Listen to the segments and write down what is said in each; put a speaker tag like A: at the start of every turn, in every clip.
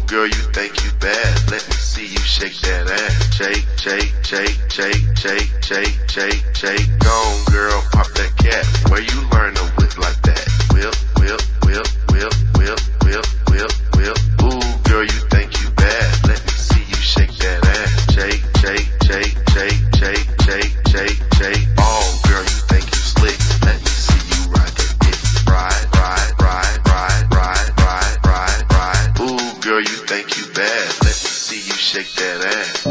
A: girl, you think you bad. Let me see you shake that ass. Shake, shake, shake, shake, shake, shake, shake, shake. Gone, girl, pop that cat. Where you learn to whip like that? Whip, whip, whip, whip, whip, whip, whip, whip. Ooh, girl, you think you bad. Let me see you shake that ass. Shake, shake, shake, shake, shake, shake, shake, shake. Oh, girl, you think you slick. Let me see you ride that dick. Ride, ride, ride, ride, ride, ride, ride, ride. Ooh, girl, you think you bad. Let me see you shake that ass.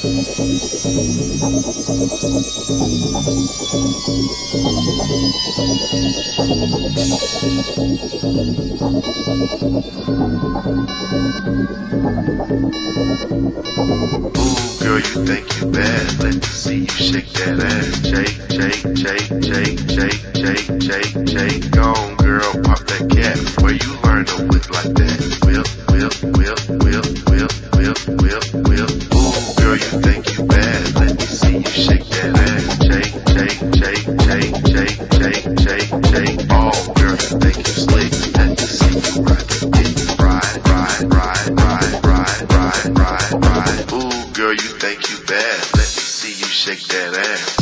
A: Ooh, girl, you think you bad. Let me see you shake that ass. Shake, shake, shake, shake, shake, shake, shake, shake. Gone, girl, pop that cat. Where you learn to whip like that? Whip, whip, whip, whip, whip, whip, whip, whip. Ooh, girl, you think you bad. Let me see you shake that ass. Shake, shake, shake, shake, shake, shake, shake, shake. Oh, girl, you think you slick. Let me see you ride that dick. Ride, ride, ride, ride, ride, ride, ride, ride. Ooh, girl, you think you bad. Let me see you shake that ass.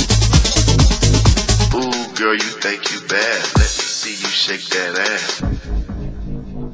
A: Girl, you think you bad. Let me see you shake that ass.